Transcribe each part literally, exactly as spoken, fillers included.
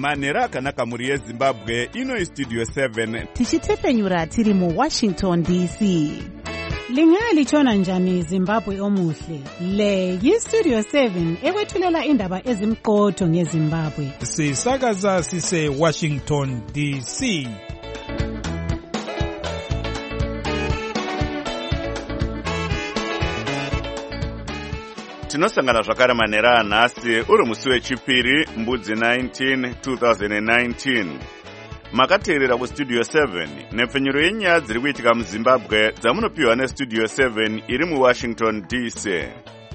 Manhero akanaka muri yeZimbabwe, ino Studio seven. Tichitepenyura tiri mu Washington D C. Lingalitshona njani Zimbabwe omuhle? Le yiStudio seven ekwethulela indaba ezimqotho ngeZimbabwe. Sisakaza sise Washington D C. Tinosangana zvakare manhero anhasi uri musi wechipiri mbudzi nineteen twenty nineteen. Makateerera kuStudio seven nepfenyuro yenyaya dziri kuitika muZimbabwe dzamunopiwa neStudio seven iri muWashington D C.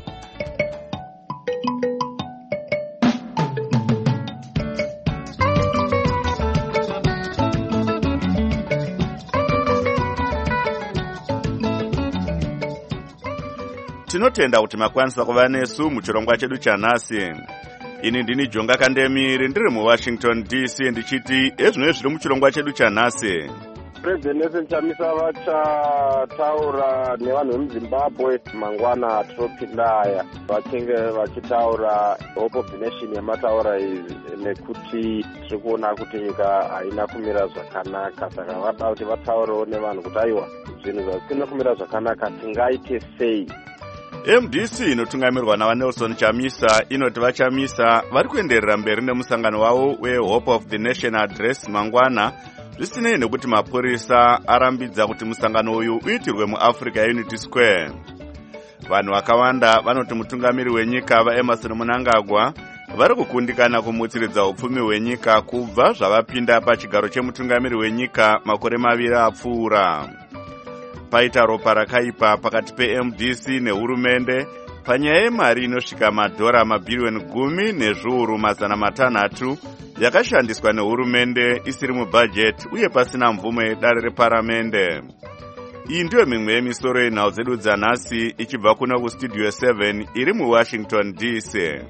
Tinotenda kuti makwanisa kuva nesu muchirongwa chedu chanhasi. Ini ndini Jonga Kandemiri ndiri muWashington D C ndichiti ezvino zviri muchirongwa chedu chanhasi. President Nelson Chamisa vachataura nevanhu vemuZimbabwe mangwana tinopinda aya vachinge vachitaura Hope of the Nation yamataura izvi nekuti tiri kuona kuti nyika haina kumira zvakanaka, saka vada kuti vataurewo nevanhu kuti aiwa zvinhu zvisina kumira zvakanaka tingaite sei. M D C inotungamirwa naVaNelson Chamisa inoti vaChamisa vari kuenderera mberi nemusangano wavo weHope of the Nation Address mangwana, zvisinei nekuti mapurisa arambidza kuti musangano uyu uitirwe muAfrica Unity Square. Vanhu vakawanda vanoti mutungamiri wenyika vaEmmerson Mnangagwa vari kukundikana kumutsiridza upfumi hwenyika kubva zvavapinda pachigaro chemutungamiri wenyika makore maviri apfuura. Paita ropa rakaipa pakati peM D C nehurumende panyaya yemari inosvika madhora mabhiriyoni gumi nezviuru mazana matanhatu yakashandiswa nehurumende isiri mubhajeti uye pasina mvumo yedare reparamende. Iyi ndiyo mimwe yemisoro yenhau dzedu dzanhasi ichibva kuno kuStudio seven iri muWashington D C.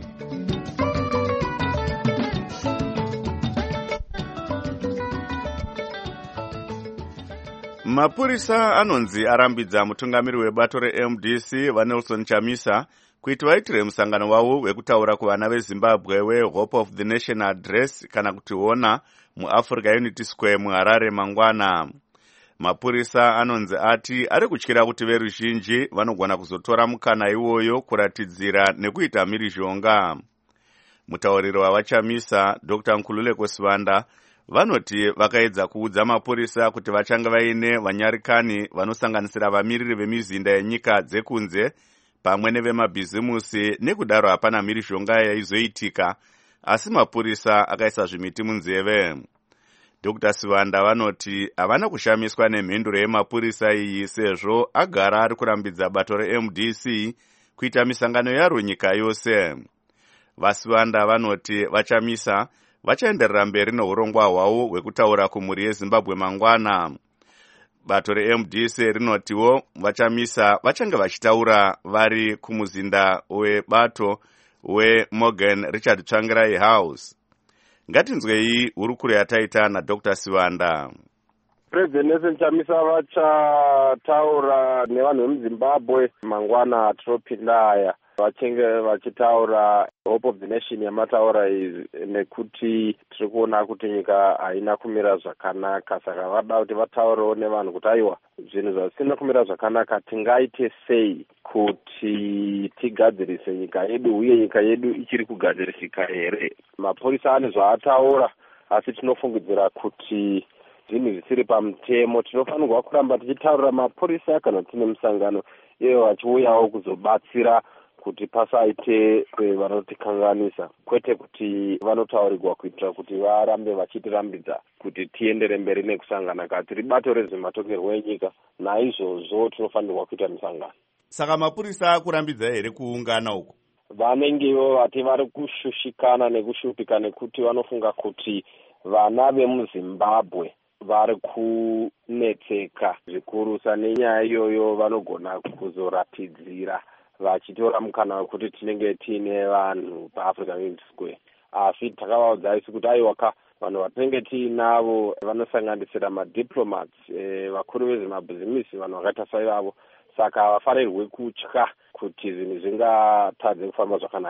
Mapurisa anonzi arambidza mutungamiri webato reM D C vaNelson Chamisa kuti vaitire musangano wavo wekutaura kuvana veZimbabwe weHope of the Nation Address kana kuti hona muAfrica Unity Square muHarare mangwana. Mapurisa anonzi ati ari kutyira kuti veruzhinji vanogona kuzotora mukana iwoyo kuratidzira nekuita mhirizhonga. Mutauriri wavaChamisa Doctor Nkululeko Sivanda vanoti vakaedza kuudza mapurisa kuti vachange vaine vanyarikani vanosanganisira vamiriri vemizinda yenyika dzekunze pamwe nevemabhizimusi, nekudaro hapana mhirizhonga yaizoitika, asi mapurisa akaisa zvimiti munzeve. Doctor Sivanda vanoti havana kushamiswa nemhinduro yemapurisa iyi sezvo agara ari kurambidza bato reM D C kuita misangano yaro nyika yose. VaSivanda vanoti vaChamisa vachaenderera mberi neurongwa hwavo hwekutaura kumhuri yeZimbabwe mangwana. Bato reM D C rinotiwo vaChamisa vachange vachitaura vari kumuzinda webato weMorgan Richard Tsvangirai House. Ngatinzwei hurukuro yataita naDoctor Sivanda. President Nelson Chamisa vachataura nevanhu vemuZimbabwe mangwana tinopinda aya vachinge vachitaura Hope of the Nation yamataura izvi nekuti tiri kuona kuti nyika haina kumira zvakanaka, saka vada kuti vataurewo nevanhu kuti aiwa zvinhu zvisina kumira zvakanaka tingaite sei kuti tigadzirise nyika yedu uye nyika yedu ichiri kugadzirisika here. Mapurisa ane zvaataura, asi tinofungidzira kuti zvinhu zvisiri pamutemo. Tinofanirwa kuramba tichitaurira mapurisa kana tine musangano ivo vachiuyawo kuzobatsira kuti pasaite vanotikanganisa, kwete kuti vanotaurirwa kuitira kuti varambe vachitirambidza kuti tiendere mberi nekusangana kati ribato rezvematongerwo enyika. Naizvozvo tinofanirwa kuita misangano. Saka mapurisa akurambidza here kuungana uko? Vanengewo vati vari kushushikana nekushupika nekuti vanofunga kuti vana vemuZimbabwe vari kunetseka zvikurusa nenyaya iyoyo, vanogona kuzoratidzira vachitora mukana wekuti tinenge tiine vanhu paAfrica Unity Square. Asi takavaudza isi kuti aiwaka vanhu vatinenge tiinavo vanosanganisira madiplomats, e, vakuru vezvemabhizimisi, vanhu vakaita saivavo, saka vafarirwe kutya kuti zvinhu zvingatadze kufamba zvakanaka.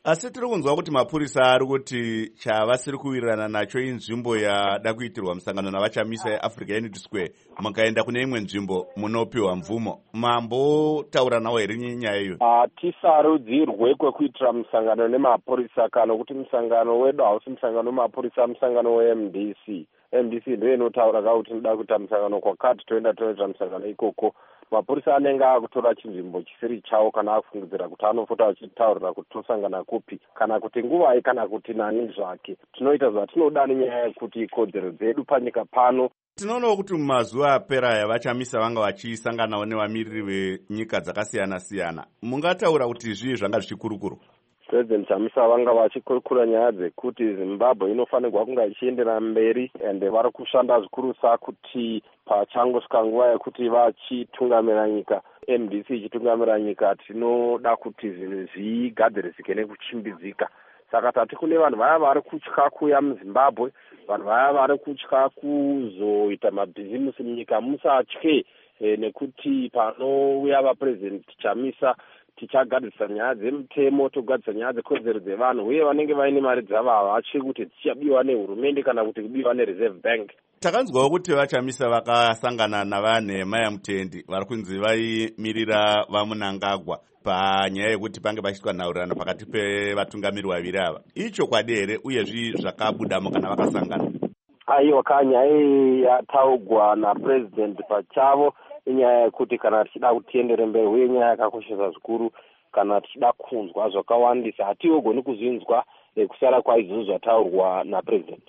Asi tiri kunzwa kuti mapurisa ari kuti chavasiri kuwirirana nacho inzvimbo yada kuitirwa musangano navachamisa yeAfrica Unity Square, mukaenda kune imwe nzvimbo munopiwa mvumo. Mambotaura nawo here nyaya iyo? Hatisarudzirwe kwekuitira musangano nemapurisa kana kuti musangano wedu hausi musangano wemapurisa, musangano we-M D C. M D C ndiyo inotaura kuti tinoda kuita musangano kwakati, toenda toita musangano ikoko. Mapurisa anenge akutora chinzvimbo chisiri chawo kana akufungidzira kuti anofota achitaurira kuti tosangana kupi kana kuti nguvai kana kuti nani zvake. Tinoita zvatinoda nenyaya yekuti kodzero dzedu panyika pano. Tinoonawo kuti mumazuva apera aya vachamisa vanga vachisanganawo nevamiriri venyika dzakasiyana siyana. Mungataura kuti zvii zvanga zvichikurukuru? President Chamisa vanga vachikurukura nyaya dzekuti Zimbabwe inofanirwa kunga ichiendera mberi, ende vari kushanda zvikurusa kuti pachangosvika nguva yekuti vachitungamira nyika, M D C ichitungamira nyika, tinoda kuti zvinhu zvigadzirisike nekuchimbidzika. Saka tati kune vanhu vaya vari kutya kuya muZimbabwe, vanhu vaya vari kutya kuzoita mabhizimusi munyika, musatye e, nekuti panouya vaPresident Chamisa tichagadzisa nyaya dzemutemo, togadzisa nyaya dzekodzero dzevanhu, uye vanenge vaine mari dzavo havatyi kuti dzichabiwa nehurumende kana kuti kubiwa neReserve Bank. Takanzwawo kuti vachamisa vakasangana navanhema yaMutendi vari kunzi vaimirira vaMunangagwa panyaya yekuti pange pachiitwa nhaurirano pakati pevatungamiri vaviri ava. Icho kwadi here uyezvi zvakabudamo kana vakasangana? Aiwa, kanyaya yataugwa naPresident pachavo inyaya yekuti kana tichida kutiendere mberi, uye nyaya yakakoshesa zvikuru kana tichida kunzwa zvakawandisa, hatiogoni kuzinzwa kusara kwaizvozvo zvataurwa naPresident.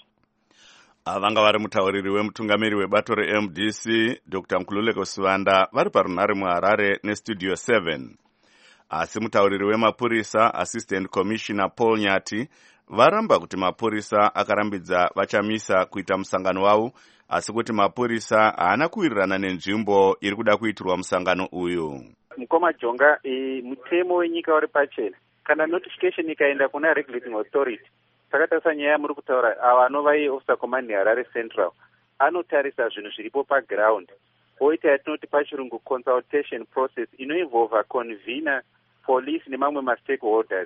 Vanga vari mutauriri wemutungamiri webato re-M D C Doctor Nkululeko Sivanda vari parunhare muHarare nestudio seven. Asi mutauriri wemapurisa Assistant Commissioner Paul Nyati varamba kuti mapurisa akarambidza vachamisa kuita musangano wavo, asi kuti mapurisa haana kuwirirana nenzvimbo iri kuda kuitirwa musangano uyu. Mukoma Jonga, e, mutemo wenyika uri pachena. Kana notification ikaenda kuna regulating authority, takatasa nyaya muri kutaura ava anova officer command Harare Central, anotarisa zvinhu zviripo paground. Oita yatinoti pachirungu consultation process inoinvolva convener, police nemamwe ma-stakeholders.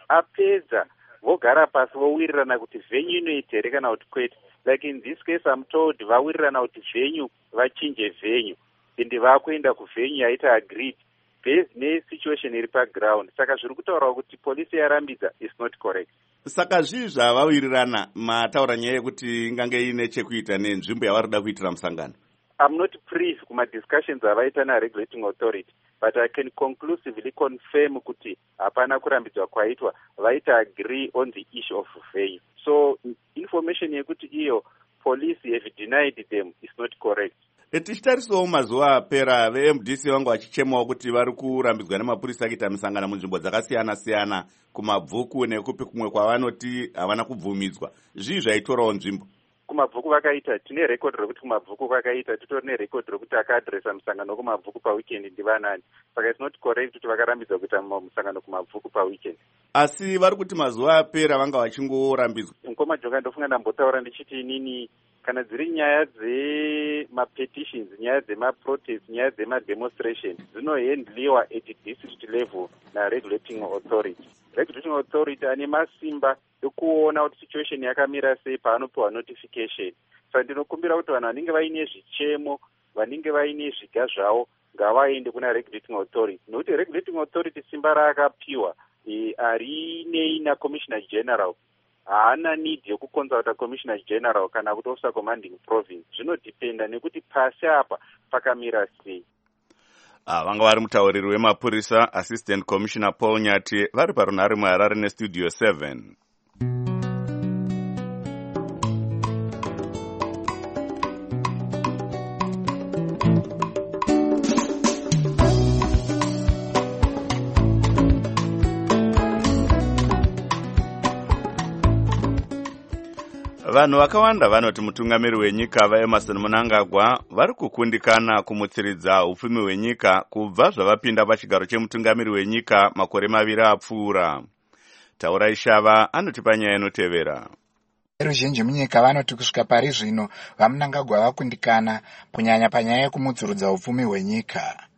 Apedza vogara pasi vowirirana kuti venue inoita here kana kuti kwete. Like in this case I'm told vawirirana kuti venue vachinje venue, ende vakuenda kuvenue yaita agreed based nesituation iri paground. Saka zviri kutaura kuti police yarambidza is not correct. Saka zvii zvavawirirana mataura nyaya yekuti ingange ine chekuita nenzvimbo yavari kuda kuitira musangano? I'm not privy kuma discussions avaita na regulating authority, but I can conclusively confirm kuti hapana kurambidzwa kwaitwa, vaita agree on the issue of venue. So information yekuti iyo police have denied them is not correct. Tichitarisawo mazuva apera ve-M D C vangu vachichemawo kuti vari kurambidzwa nemapurisa kuita misangano munzvimbo dzakasiyana siyana, kumabvuku nekupi kumwe kwavanoti havana kubvumidzwa. Zvii zvaitorawo nzvimbo? Kumabvuku vakaita, tine record rokuti kumabvuku vakaita, titori nerecord rokuti akaadresa musangano kumabvuku paweekend ndivanani. Saka it's not correct kuti vakarambidza kuita musangano kumabvuku paweekend. Asi vari kuti mazuva apera vanga vachingorambidzwa. Mukoma Jonga, ndofunga ndambotaura ndichiti inini kana dziri nyaya dzemapetitions, nyaya dzemaprotest, nyaya dzemademonstration dzinohandliwa at district level naregulating authority. Regulating authority ane masimba ekuona kuti situation yakamira sei paanopiwa notification. Saka ndinokumbira kuti vanhu vanenge vaine zvichemo, vanenge vaine zviga zvavo, ngavaende kuna regulating authority. Nokuti regulating authority simba raakapiwa e, harinei naCommissioner General. Haana need yokuconsulta Commissioner General kana kuti officer commanding province. Zvinodependa nekuti pasi apa pakamira sei. Ah, vanga vari mutauriri wemapurisa Assistant Commissioner Paul Nyati vari parunhare muHarare nestudio seven. Vanhu vakawanda vanoti mutungamiri wenyika vaEmmerson Mnangagwa vari kukundikana kumutsiridza upfumi hwenyika kubva zvavapinda pachigaro chemutungamiri wenyika makore maviri apfuura. Taurai Shava anotipa nyaya inotevera. Ruzhinji munyika vanoti kusvika pari zvino vaMnangagwa vakundikana kunyanya panyaya yekumutsiridza upfumi hwenyika.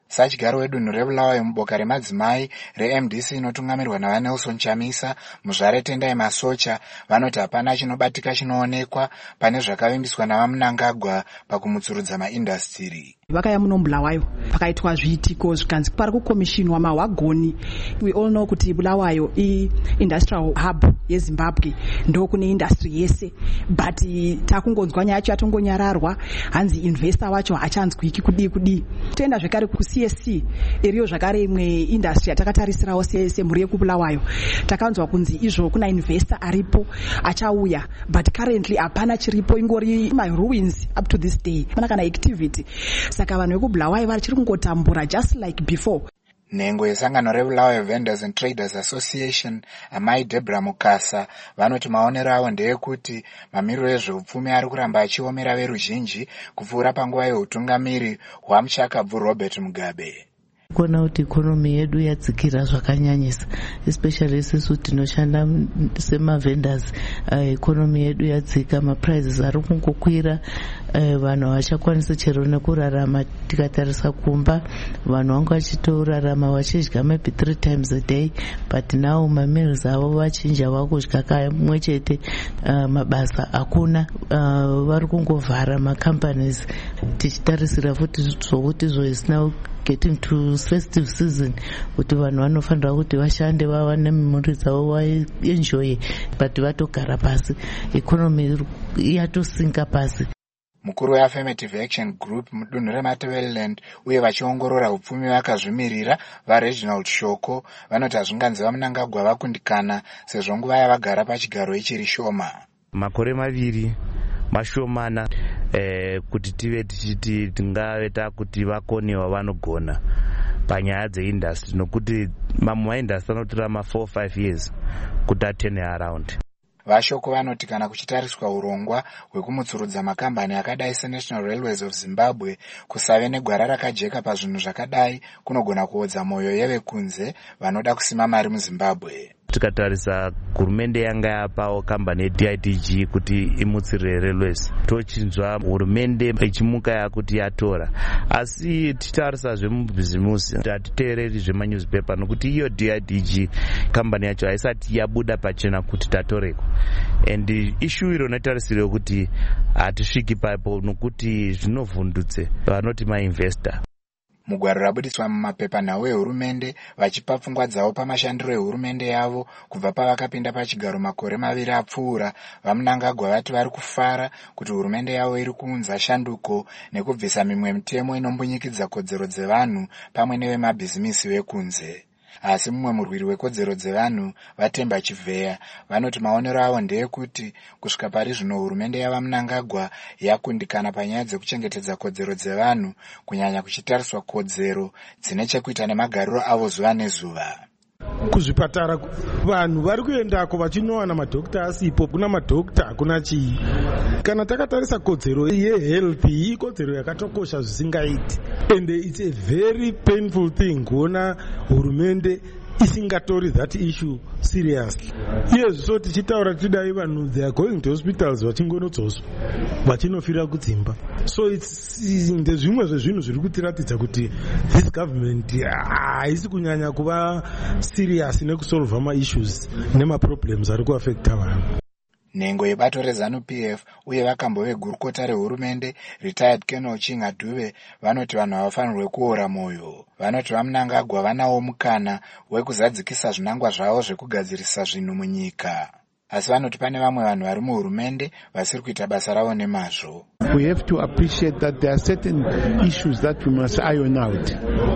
Sachigaro wedunhu reBulawayo muboka remadzimai reM D C inotungamirwa naVanelson Chamisa, muzvare Tendai Masocha, vanoti hapana chinobatika chinoonekwa pane zvakavimbiswa navaMnangagwa pakumutsurudza maindastiri. Vakaya muno Bulawayo pakaitwa zviitiko zvikanzi pari kukomishinwa mahwagoni. We all know kuti Bulawayo i-industrial hub yeZimbabwe, ndo kune industry yese, but takungonzwa nyaya yacho yatongonyararwa, hanzi investor wacho hachanzwiki kudi kudi. Toenda zvekare ku C S C iriyo zvakare imwe industry yatakatarisirawo semhuri yekuBulawayo. Takanzwa kunzi izvo kuna investor aripo achauya, but currently hapana chiripo, ingori my ruins up to this day. Pana kana activity. Saka vanhu vekuBulawayo vachiri kungotambura just like before. Nhengo yesangano reBulawayo Vendors and Traders Association, amai Deborah Mukasa, vanoti maonero avo ndeyekuti mamiriro ezveupfumi ari kuramba achiomera veruzhinji kupfuura panguva yeutungamiri hwamuchakabvu Robert Mugabe. Kuona kuti ikonomi yedu yadzikira zvakanyanyisa, especially isusu tinoshanda semavendors, ikonomi uh, yedu yadzika, maprices ari kungokwira, uh, vanhu havachakwanisi chero nekurarama. Tikatarisa kumba, vanhu vanga vachitorarama vachidya maybe three times a day, but now mameals avo vachinja vakudya kamwe chete, uh, mabasa hakuna, uh, vari kungovhara macompanies. Tichitarisira futi zvokuti zvoisina getting to festive season, kuti vanhu vanofanira kuti vashande vawane mhuri dzavo vaenjoy, but vatogara pasi, economy yatosinka pasi. Mukuru weAffirmative Action Group mudunhu reMatabeleland uye vachiongorora upfumi vakazvimirira vaReginald Shoko vanoti hazvinganzi vaMnangagwa vakundikana sezvo nguva yavagara pachigaro ichiri shoma. Makore maviri mashomana eh, kuti tive tichiti tingave takuti vakonewa vanogona panyaya dzeindustry, nokuti mamwe maindustry anotora ma four five years kuti atene around. Vashoko vanoti kana kuchitariswa urongwa hwekumutsurudza makambani akadai seNational Railways of Zimbabwe, kusave negwara rakajeka pazvinhu zvakadai kunogona kuodza moyo yevekunze vanoda kusima mari muZimbabwe. Tikatarisa hurumende yanga yapawo kambani yeD I D G kuti imutsire railways, tochinzwa hurumende ichimuka yakuti yatora, asi tichitarisa zvemubhizimusi hatiteereri zvemanyuzipepa, nokuti iyo D I D G kambani yacho haisati yabuda pachena kuti tatoreko, and issue iro notarisire kuti hatisviki papo nokuti zvinovhundutse vanoti mainvestor. Mugwaro rabuditswa mumapepa nawo ehurumende vachipa pfungwa dzavo pamashandiro ehurumende yavo kubva pavakapinda pachigaro makore maviri apfuura, vaMnangagwa vati vari kufara kuti hurumende yavo iri kuunza shanduko nekubvisa mimwe mitemo inombunyikidzwa kodzero dzevanhu pamwe nevemabhizimisi vekunze. Asi mumwe murwiri wekodzero dzevanhu Vatemba Chivheya vanoti maonero avo ndeyekuti kusvika pari zvino hurumende yavaMnangagwa yakundikana panyaya dzekuchengetedza kodzero dzevanhu, kunyanya kuchitariswa kodzero dzine chekuita nemagariro avo zuva nezuva. Kuzvipatara vanhu vari kuendako vachinowana madhokta asipo, kuna madhokta kuna chii. Kana takatarisa kodzero yehealth ikodzero yakatokosha zvisingaiti, and it's a very painful thing kuona hurumende isingatori that issue seriously. Yes, so tichitaura tidai vanhu they are going to hospitals vachingonodzoswa vachinofira kudzimba. So it's ndezvimwe zvezvinhu zviri kutiratidza kuti this government haisi kunyanya kuva serious nekusolva ma-issues nema-problems ari kuaffecta vanhu. Nhengo yebato reZanu-P F uye vakambo vegurukota rehurumende retired Colonel Chinga Dube vanoti vanhu havafanirwe kuora moyo. Vanoti vaMnangagwa vanawo mukana wekuzadzikisa zvinangwa zvavo zvekugadzirisa zvinhu munyika. Asi vanoti pane vamwe vanhu vari muhurumende vasiri kuita basa ravo nemazvo. We have to appreciate that there are certain issues that we must iron out.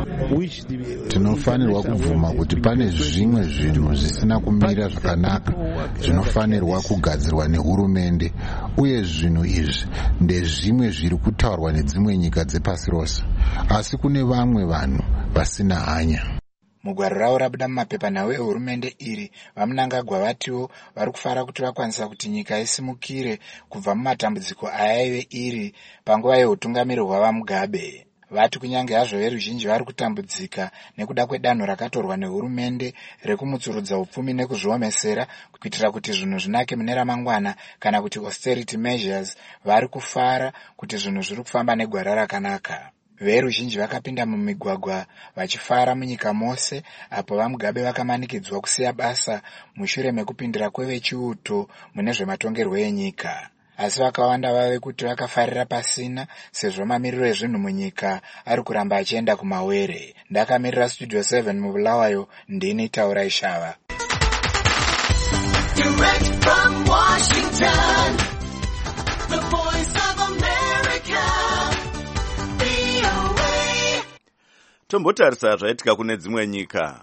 Tinofanirwa kubvuma kuti pane zvimwe zvinhu zvisina kumira zvakanaka zvinofanirwa kugadzirwa nehurumende, uye zvinhu izvi ndezvimwe zviri kutaurwa nedzimwe nyika dzepasi rose, asi kune vamwe vanhu vasina hanya. Mugwaro ravo rabuda mumapepa nawo ehurumende iri, vaMnangagwa vatiwo vari kufara kuti vakwanisa kuti nyika isimukire kubva mumatambudziko ayaive iri panguva yeutungamiri hwavaMugabe. Vati kunyange hazvo veruzhinji vari kutambudzika nekuda kwedanho rakatorwa nehurumende rekumutsurudza upfumi nekuzviomesera kuitira kuti zvinhu zvinake mune ramangwana, kana kuti austerity measures, vari kufara kuti zvinhu zviri kufamba negwara rakanaka. veruzhinji vakapinda mumigwagwa vachifara munyika mose, apo vaMugabe vakamanikidzwa kusiya basa mushure mekupindira kwevechiuto mune zvematongerwo enyika. Asi vakawanda vave kuti vakafarira pasina, sezvo mamiriro ezvinhu munyika ari kuramba achienda kumawere. Ndakamirira Studio seven muBulawayo, ndini Taura Ishava. Direct from Washington, the voice of America, V O A. Tombotarisa zvaitika kune dzimwe nyika.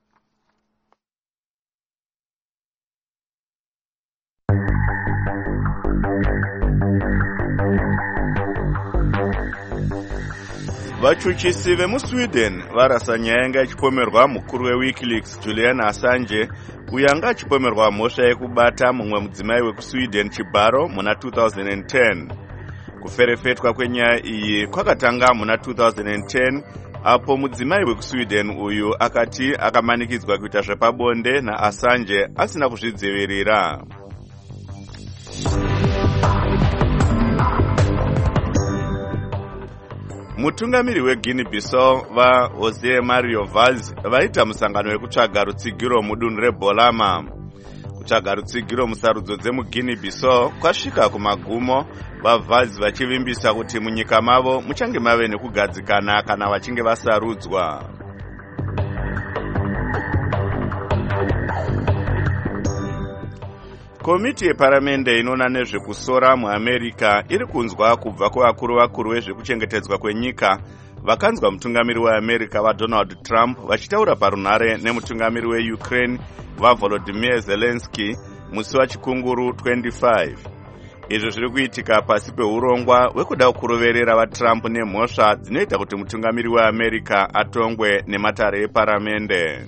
Vachuchisi vemuSweden varasa nyaya yanga ichipomerwa mukuru weWikileaks Julian Assange, uyo anga achipomerwa mhosva yekubata mumwe mudzimai wekuSweden chibharo muna two thousand ten. Kuferefetwa kwenyaya iyi kwakatanga muna two thousand ten, apo mudzimai wekuSweden uyu akati akamanikidzwa kuita zvepabonde naAssange asina kuzvidzivirira. Mutungamiri weGuinea Bissau vaJose Mario Vaz vaita musangano wekutsvaga rutsigiro mudunhu reBolama. Kutsvaga rutsigiro musarudzo dzemuGuinea Bissau kwasvika kumagumo, vaVaz vachivimbisa kuti munyika mavo muchange mave nekugadzikana kana vachinge vasarudzwa. Komiti yeparamende inoona nezvekusora muAmerica iri kunzwa kubva kuvakuru vakuru vezvekuchengetedzwa kwenyika vakanzwa mutungamiri weAmerica vaDonald Trump vachitaura parunhare nemutungamiri weUkraine vaVolodymyr Zelensky musi wachikunguru twenty-five. Izvo zviri kuitika pasi peurongwa hwekuda kuroverera vaTrump nemhosva dzinoita kuti mutungamiri weAmerica atongwe nematare eparamende.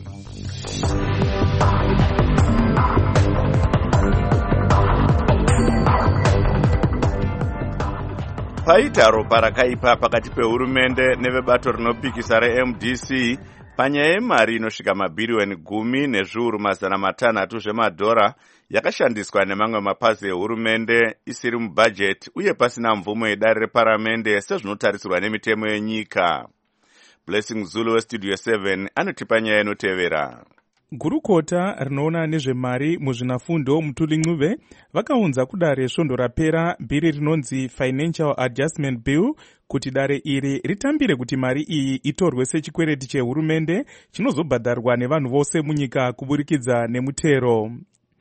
Paita ropa rakaipa pakati pehurumende nevebato rinopikisa reM D C panyaya yemari inosvika mabhiriyoni gumi nezviuru mazana matanhatu zvemadhora yakashandiswa nemamwe mapazi ehurumende isiri mubhajeti uye pasina mvumo yedare reparamende sezvinotarisirwa nemitemo yenyika. Blessing Zulu weStudio seven anotipa nyaya inotevera. Gurukota rinoona nezvemari muzvinafundo Mutuli Ncube vakaunza kudare svondo rapera bhiri rinonzi Financial Adjustment Bill kuti dare iri ritambire kuti mari iyi itorwe sechikwereti chehurumende chinozobhadharwa nevanhu vose munyika kuburikidza nemutero.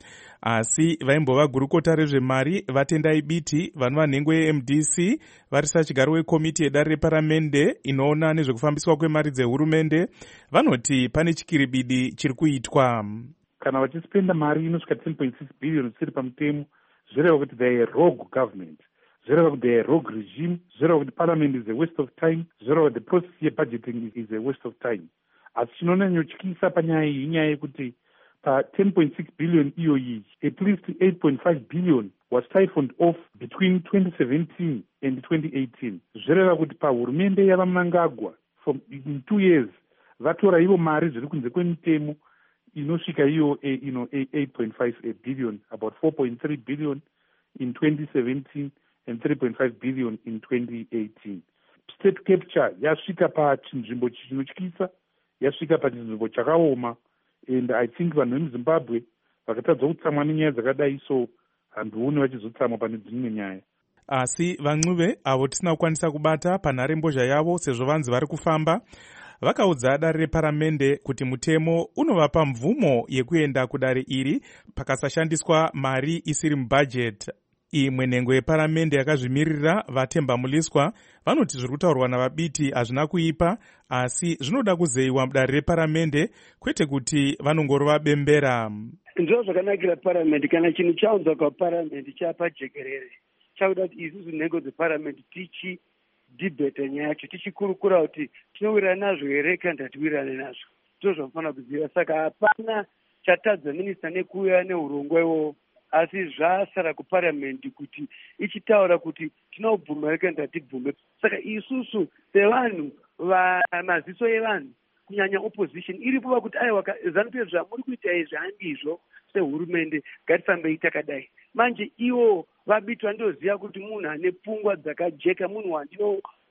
Asi vaimbova gurukota rezvemari vatendai biti vanova nhengo yeM D C varisa chigaro wekomiti yedare reparamende inoona nezvekufambiswa kwemari dzehurumende vanoti pane chikiribidi chiri kuitwa. Kana vachispenda mari inosvika ten point six billion zvisiri pamutemo, zvireva kuti they are rogue government, zvireva kuti they are rogue regime, zvireva kuti parliament is a waste of time, zvireva kuti the process yebudgeting is a waste of time. Asi chinonyanyotyisa panyaya iyi inyaya yekuti pa ten point six billion iyoyi, at least eight point five billion was siphoned off between twenty seventeen and twenty eighteen. Zvireva kuti pahurumende yavaMnangagwa from in two years vatora ivo mari zviri kunze kwemitemo inosvika iyo eh, you know, eight point five billion, about four point three billion in twenty seventeen and three point five billion in twenty eighteen. State capture yasvika pachinzvimbo chinotyisa, yasvika pachinzvimbo chakaoma. And I think vanhu vemuZimbabwe vakatadza kutsamwa nenyaya dzakadai, so handioni vachizotsamwa pane dzimwe nyaya. Asi vaNcube avo tisina kukwanisa kubata panhare mbozha yavo sezvo vanzi vari kufamba vakaudza dare reparamende kuti mutemo unovapa mvumo yekuenda kudare iri pakasashandiswa mari isiri mubhajeti. Imwe nhengo yeparamende yakazvimirira vaTemba Muliswa vanoti zviri kutaurwa navabiti hazvina kuipa, asi zvinoda kuzeyiwa mudare reparamende kwete kuti vanongorova bembera. Ndizvo zvakanakira paramende, kana chinhu chaunzwa kwaparamende chapa jekerere chakuda kuti isusu nhengo dzeparamende tichidhibheta nyaya yacho, tichikurukura kuti tinowirirana nazvo here kana kuti hatiwirirane nazvo. Ndizvo zvanofanira kuziva. Saka hapana chatadza minista nekuuya neurongwa iwowo, asi zvasara kuparliament kuti ichitaura kuti tinobvuma here kana kuti hatibvume. Saka isusu sevanhu vamaziso evanhu kunyanya opposition iripo kuti aiwa ZANU-P F zvamuri kuita izvi handizvo sehurumende, ngatifambei takadai. Manje ivo vabitwa ndoziva kuti munhu ane pfungwa dzakajeka, munhu wandino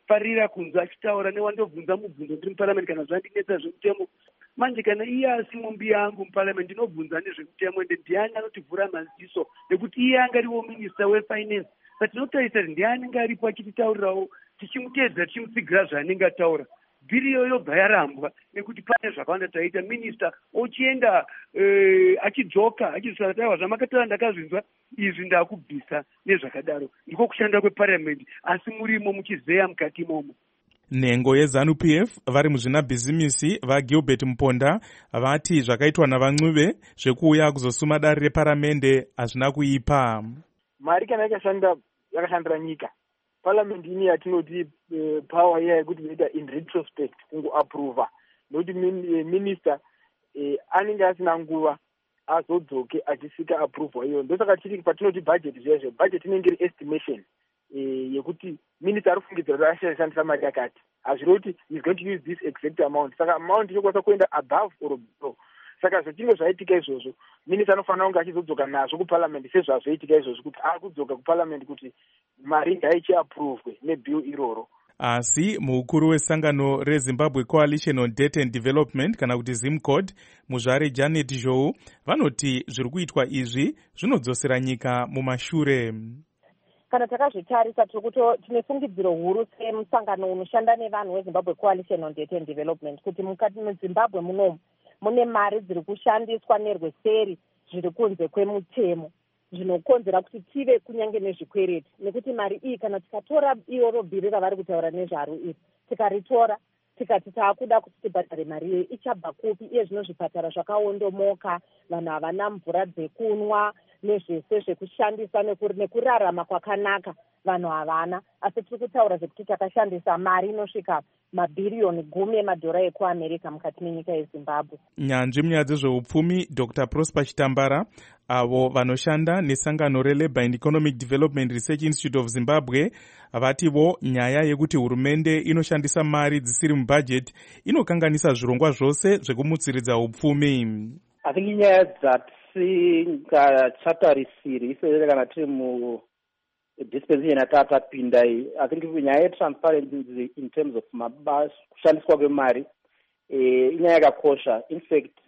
ndinofarira kunzwa achitaura newandobvunza mubvunzo ndiri muparamendi kana zvandinetsa zvemutemo. Manje kana iye asi mumbi yangu muparamendi ndinobvunza nezvemutemo ende ndiani anotivhura maziso nekuti iye angariwo minista wefinance. Saka tinotarisa kuti ndiani anenge aripo achititaurirawo tichimutedza tichimutsigira zvaanenge ataura. Bhiri iyoyo yobva yarambwa nekuti pane zvakawanda taita minista ochienda achidzoka achizvati aiwa zvamakataura ndakazvinzwa izvi ndakubvisa nezvakadaro. Ndiko kushanda kweparamendi asi murimo muchizeya mukati imomo. Nhengo yeZanu P F vari muzvinabhizimisi vaGilbert Muponda vati zvakaitwa navan'uve zvekuuya kuzosuma dare reparamende hazvina kuipa. Mari kana yakashanda yakashandira nyika. Parliament ini yatinoti uh, power iya yekuti inoita in retrospect kungoapprova nokuti min, minister eh, anenge asina nguva azodzoke achisika approval iyo. Ndosaka tiri patinoti budget zvezvo budget inenge iri estimation eh, yekuti minister ari kufungidzira kuti ashandisa mari yakati hazviri kuti is going to use this exact amount. Saka amount inokwanisa kuenda above or below. Saka zvichinge zvaitika izvozvo minista anofanira kunge achizodzoka nazvo kuparliament sezvazvoitika izvozvo kuti ari kudzoka kuparliament kuti mari ngaichiapuruvwe nebhill iroro. Asi mukuru wesangano reZimbabwe Coalition on Debt and Development kana kuti ZimCod muzvare Janet Zhou vanoti zviri kuitwa izvi zvinodzosera nyika mumashure. Kana takazvitarisa tine fungidziro huru semusangano unoshanda nevanhu weZimbabwe Coalition on Debt and Development kuti mukati meZimbabwe munomu mune mari dziri kushandiswa nerweseri zviri kunze kwemutemo zvinokonzera kuti tive kunyange nezvikwereti nekuti mari iyi kana tikatora iroro bhiri ravari kutaura nezvaro iri tikaritora tikati taakuda kuti tibhadhare mari iyi ichabva kupi iye zvino zvipatara zvakaondomoka vanhu havana mvura dzekunwa nezvese zvekushandisa nekurarama kwakanaka vanhu havana asi tiri kutaura zvekuti takashandisa mari inosvika mabhiriyoni gumi emadhora ekuamerica mukati menyika yeZimbabwe. Nyanzvi munyaya dzezveupfumi Doctor Prosper Chitambara avo vanoshanda nesangano reLabour and Economic Development Research Institute of Zimbabwe vativo nyaya yekuti hurumende inoshandisa mari dzisiri mubudget inokanganisa zvirongwa zvose zvekumutsiridza upfumi. I think inyaya dzatisingachatarisiri isere kana tiri mu dispensation yatatapinda iyi. I think nyaya yetransparency in terms of mabasa kushandiswa kwemari inyaya yakakosha. In fact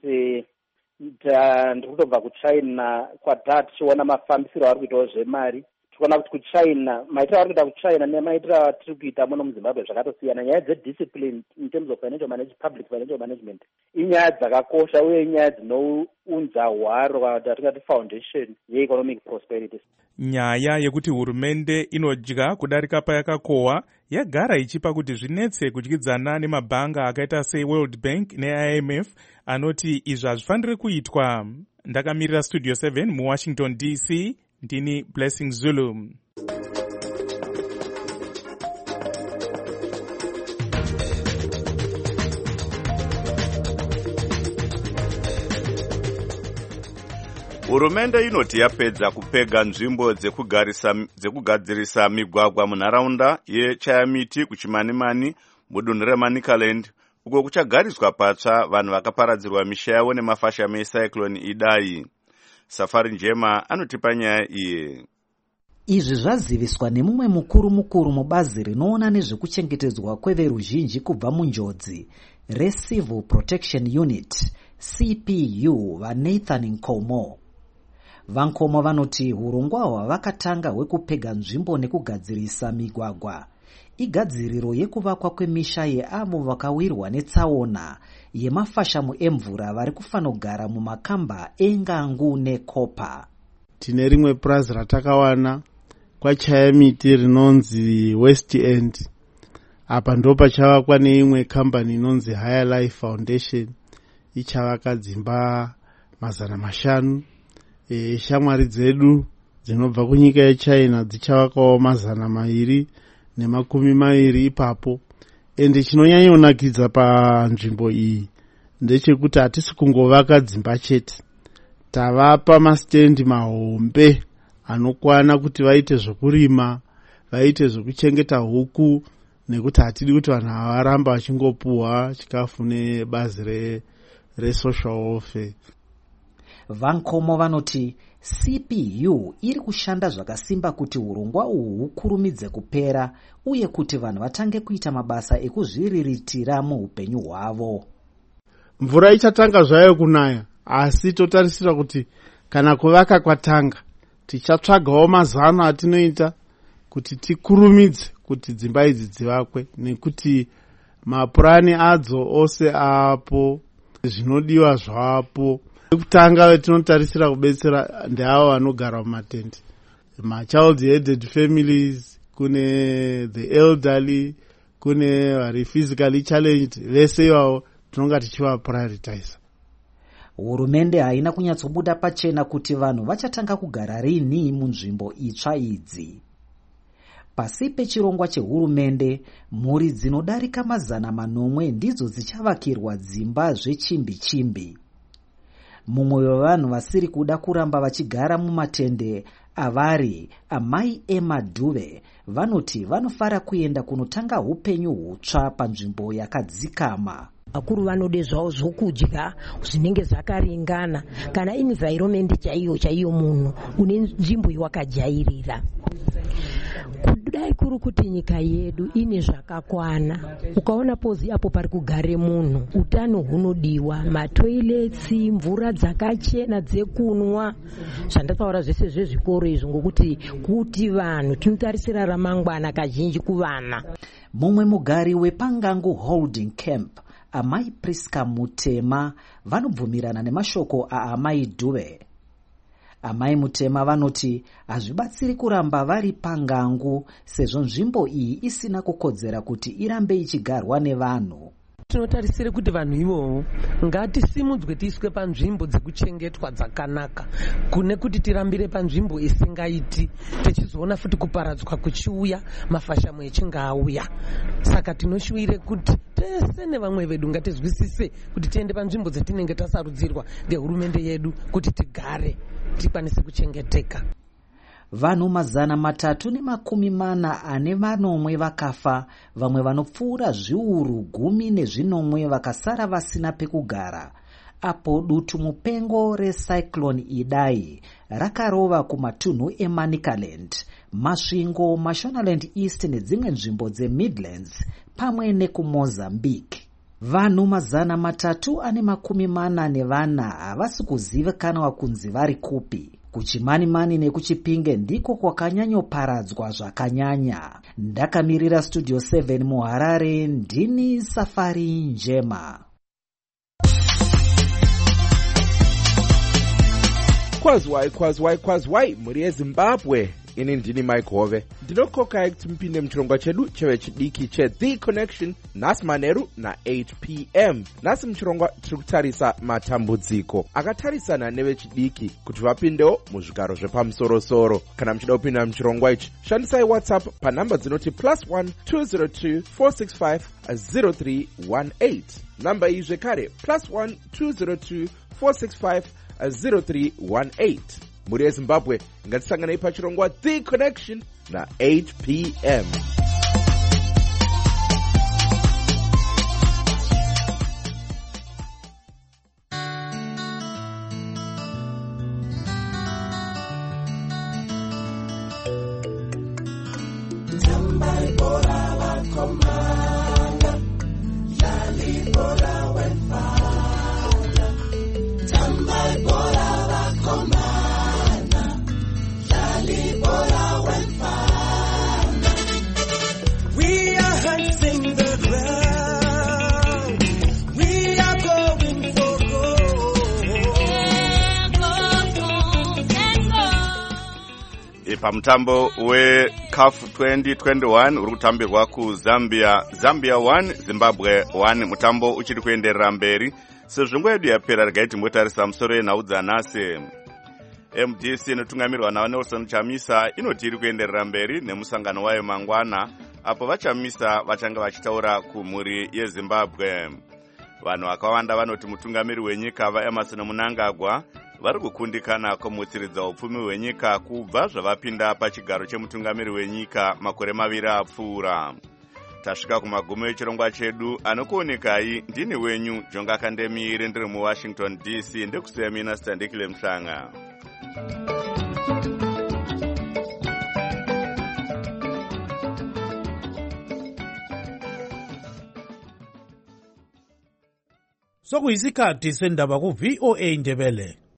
ndikutobva kuchina kwata tichiona mafambisiro ari kuitawo zvemari tikuona kuti kuchina maitiro ari kuita kuchina nemaitiro atiri kuita muno muZimbabwe zvakatosiyana. Nyaya dzediscipline in terms of financial management, public financial management inyaya dzakakosha uye inyaya dzinounza hwaro kana kuti atingati foundation yeeconomic prosperity. Nyaya yekuti hurumende inodya kudarika payakakohwa yagara ichipa kuti zvinetse kudyidzana nemabhanga akaita seWorld Bank neI M F anoti izvi hazvifaniri kuitwa. Ndakamirira Studio seven muWashington D C ndini Blessing Zulu. Hurumende inoti yapedza kupega nzvimbo dzekugadzirisa migwagwa munharaunda yeChayamiti kuChimanimani mudunhu reManicaland uko kuchagariswa patsva vanhu vakaparadzirwa misha yavo nemafashami ecyclone Idai. Safari Njema anotipa nyaya iye. Izvi zvaziviswa nemumwe mukuru mukuru mubazi rinoona nezvekuchengetedzwa kweveruzhinji kubva munjodzi reCivil Protection Unit C P U vaNathan Nkomo. Vankomo vanoti hurongwa hwavakatanga hwekupega nzvimbo nekugadzirisa migwagwa igadziriro yekuvakwa kwemisha yeavo vakawirwa netsaona yemafashamu emvura vari kufanogara mumakamba engangu nekopa. Tine rimwe purazi ratakawana kwaChayamiti rinonzi West End. Apa ndo pachavakwa neimwe kambani inonzi Higher Life Foundation ichavaka dzimba mazana mashanu. E, shamwari dzedu dzinobva kunyika yeChina dzichavakawo mazana mairi nemakumi mairi ipapo. Ende chinonyanyonakidza panzvimbo iyi ndechekuti hatisi kungovaka dzimba chete, tavapa masitendi mahombe anokwana kuti vaite zvokurima, vaite zvokuchengeta huku, nekuti hatidi kuti vanhu varamba vachingopuhwa chikafu nebazi re, re social welfare. Vankomo vanoti C P U iri kushanda zvakasimba kuti urongwa uhu hukurumidze kupera uye kuti vanhu vatange kuita mabasa ekuzviriritira muupenyu hwavo. Mvura ichatanga zvayo kunaya, asi totarisira kuti kana kuvaka kwatanga tichatsvagawo mazano atinoita kuti tikurumidze kuti dzimba idzi dzivakwe, nekuti mapurani adzo ose apo, zvinodiwa zvapo. Kutanga vetinotarisira kubetsera ndeavo vanogara mumatende, machild headed families, kune the elderly, kune vari physically challenged, vese ivavo tinonga tichiva prioritize. Hurumende haina kunyatsobuda pachena kuti vanhu vachatanga kugara rini munzvimbo itsva idzi. Pasi pechirongwa chehurumende, mhuri dzinodarika mazana manomwe ndidzo dzichavakirwa dzimba zvechimbi-chimbi. Mumwe wevanhu vasiri kuda kuramba vachigara mumatende avari amai Emma Duve vanoti vanofara kuenda kunotanga upenyu hutsva panzvimbo yakadzikama. Akuru vanode zvavo zvokudya zvinenge zvakaringana, kana environment chaiyo chaiyo munhu une nzvimbo yawakajairira. Kudai kuri kuti nyika yedu ine zvakakwana, ukaona pozi apo pari kugare munhu, utano hunodiwa, matoilets, mvura dzakachena dzekunwa, zvandataura zvese zvezvikoro izvo, ngokuti kuti vanhu tinotarisira ramangwana kazhinji kuvana. Mumwe mugari wePangangu Holding Camp, amai Priska Mutema, vanobvumirana nemashoko aamai Duve. Amai Mutema vanoti hazvibatsiri kuramba vari Pangangu sezvo nzvimbo iyi isina kukodzera kuti irambe ichigarwa nevanhu. Tinotarisira kuti vanhu ivovo ngatisimudzwe tiiswe panzvimbo dzekuchengetwa dzakanaka, kune kuti tirambire panzvimbo isingaiti tichizoona futi kuparadzwa kuchiuya, mafashamo echinge auya. Saka tinoshuvire kuti tese nevamwe vedu ngatizwisise kuti tiende panzvimbo dzatinenge tasarudzirwa ngehurumende yedu kuti tigare tikwanise kuchengeteka. Vanhu mazana matatu nemakumi mana ane vanomwe vakafa, vamwe vanopfuura zviuru gumi nezvinomwe vakasara vasina pekugara, apo dutu mupengo recyclone Idai rakarova kumatunhu eManicaland, Masvingo, Mashonaland East nedzimwe nzvimbo dzeMidlands pamwe nekuMozambique. Vanhu mazana matatu ane makumi mana nevana havasi kuzivikanwa kunzi vari kupi. Kuchimanimani nekuchipinge ndiko kwakanyanyoparadzwa zvakanyanya. Ndakamirira Studio seven muHarare, ndini Safari Njema. Kwazwai kwazwai kwazwai muri yeZimbabwe. Ini ndini Mike Hove. Ndinokokai kuti mpinde muchirongwa chedu chevechidiki cheThe Connection nhasi manheru na-eight p m. Nhasi muchirongwa tiri kutarisa matambudziko akatarisana nevechidiki kuti vapindewo muzvigaro zvepamusorosoro. Kana muchida kupinda muchirongwa ichi, shandisai WhatsApp panhamba dzinoti plus one two zero two four six five zero three one eight. Namba iyi zvekare plus one two zero two four six five zero three one eight. Muri yeZimbabwe ngatisanganei pachirongwa The Connection na-eight p m. Pamutambo weCAF twenty twenty-one uri kutambirwa kuZambia, Zambia one Zimbabwe one. Mutambo uchiri kuenderera mberi sezvo nguva yedu yapera. Regai timbotarisa musoro yenhau dzanhasi. M D C inotungamirwa naNelson Chamisa inoti iri kuenderera mberi nemusangano wayo mangwana, apo vaChamisa vachanga vachitaura kumhuri yeZimbabwe. Vanhu vakawanda vanoti mutungamiri wenyika vaEmerson Mnangagwa vari kukundikana kumutsiridza upfumi hwenyika kubva zvavapinda pachigaro chemutungamiri wenyika makore maviri apfuura. tasvika kumagumo echirongwa chedu. Anokuonekai ndini wenyu Jonga Kandemire ndiri muWashington D C. Ndikusiya mina Standikile Mhlanga. Sokuyisikhathi sendaba ku V O A Ndebele.